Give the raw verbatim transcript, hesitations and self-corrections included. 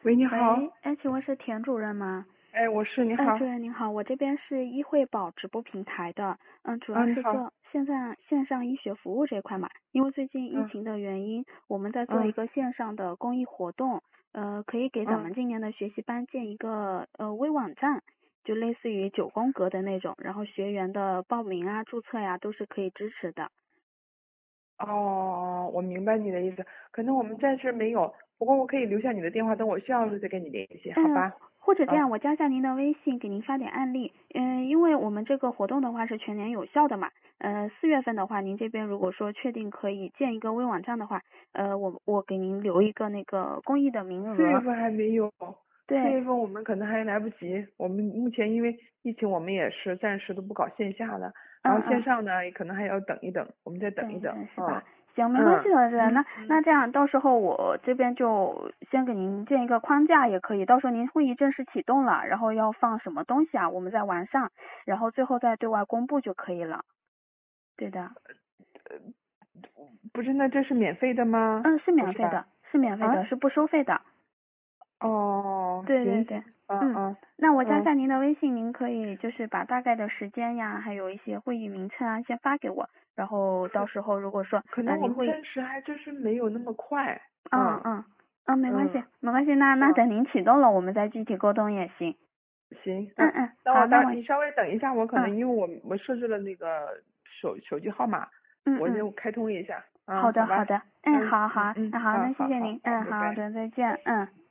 喂，你好。 喂，哎，请问是田主任吗？ 哎，我是，你哎， 好。 主任您好，我这边是医惠宝直播平台的，嗯，主啊， 要你好。 是做线上线上医学服务这块嘛。因为最近疫嗯情的原因，我们在做一嗯个线上的公益活动，呃，可以给咱嗯。 们今年的学习班建一个呃微网站，就类似于九宫格的那种，然后学员的报名啊、注册呀、都是可以支持的。 哦，我明白你的意思，可能我们暂时没有，不过我可以留下你的电话，等我需要的时候再跟你联系，好嗯， 吧？啊。 或者这样，我加下您的微信，给您发点案例。嗯，因为我们这个活动的话是全年有效的嘛。呃，四月份的话，您这边如果说确定可以建一个微网站的话，呃，我我给您留一个那个公益的名额。 四月份还没有，四对， 月份我们可能还来不及，我们目前因为疫情，我们也是暂时都不搞线下的，然后线嗯嗯， 上呢，可能还要等一等，我们再等等一一等。 等是吧？ 嗯行，没关系嗯的，是那嗯嗯。 那这样，到时候我这边就先给您建一个框架也可以，到时候您会议正式启动了，然后要放什么东西啊，我们再完善，然后最后再对外公布就可以了。对的。 不是，那这是免费的吗？ 嗯，是不是吧？ 免费的，是免费啊？ 的，是不收费的。 哦，行行。 对对对，嗯， 嗯嗯那我加嗯。 下您的微信，您可以就是把大概的时间呀，还有一些会议名称啊，先发给我，然后到时候如果说， 可能我呃您会， 们暂时还就是没有那么快。嗯嗯嗯嗯，没关嗯系没关系，那那嗯。 等您启动了，我们再具体沟通也行。 行。嗯， 嗯嗯，好，那等我等我， 你稍微等一下，我可能嗯因为我我设置了那个手手机号码， 嗯嗯， 我就开通一下。嗯， 好的好吧。 好的，嗯嗯好好， 嗯嗯。 那好， 好那谢好好好， 谢您，嗯好， 拜拜。 主任再见，嗯。